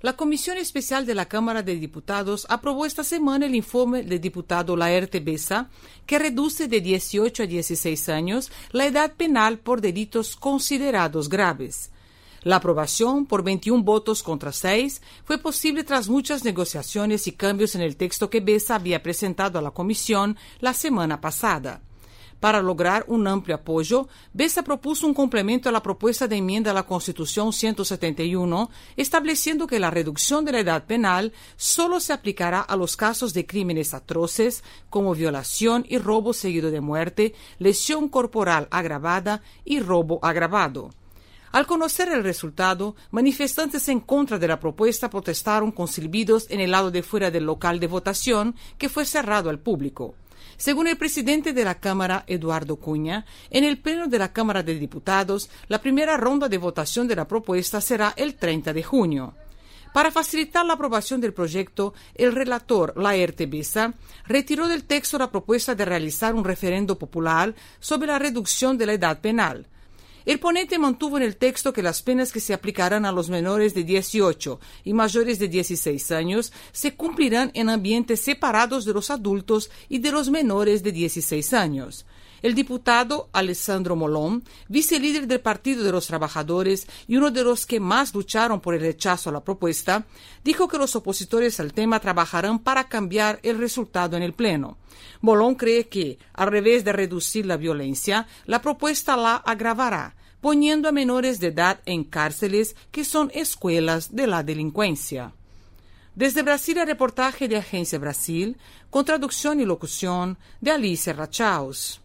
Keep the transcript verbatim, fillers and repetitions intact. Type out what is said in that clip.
La Comisión Especial de la Cámara de Diputados aprobó esta semana el informe del diputado Laerte Besa, que reduce de dieciocho a dieciséis años la edad penal por delitos considerados graves. La aprobación, por veintiún votos contra seis, fue posible tras muchas negociaciones y cambios en el texto que Besa había presentado a la Comisión la semana pasada. Para lograr un amplio apoyo, Besa propuso un complemento a la propuesta de enmienda a la Constitución ciento setenta y uno, estableciendo que la reducción de la edad penal solo se aplicará a los casos de crímenes atroces como violación y robo seguido de muerte, lesión corporal agravada y robo agravado. Al conocer el resultado, manifestantes en contra de la propuesta protestaron con silbidos en el lado de fuera del local de votación, que fue cerrado al público. Según el presidente de la Cámara, Eduardo Cunha, en el pleno de la Cámara de Diputados, la primera ronda de votación de la propuesta será el treinta de junio. Para facilitar la aprobación del proyecto, el relator Laerte Besa retiró del texto la propuesta de realizar un referendo popular sobre la reducción de la edad penal. El ponente mantuvo en el texto que las penas que se aplicarán a los menores de dieciocho y mayores de dieciséis años se cumplirán en ambientes separados de los adultos y de los menores de dieciséis años. El diputado Alessandro Molón, vicelíder del Partido de los Trabajadores y uno de los que más lucharon por el rechazo a la propuesta, dijo que los opositores al tema trabajarán para cambiar el resultado en el Pleno. Molón cree que, al revés de reducir la violencia, la propuesta la agravará, poniendo a menores de edad en cárceles que son escuelas de la delincuencia. Desde Brasil, el reportaje de Agencia Brasil, con traducción y locución de Alicia Rachaus.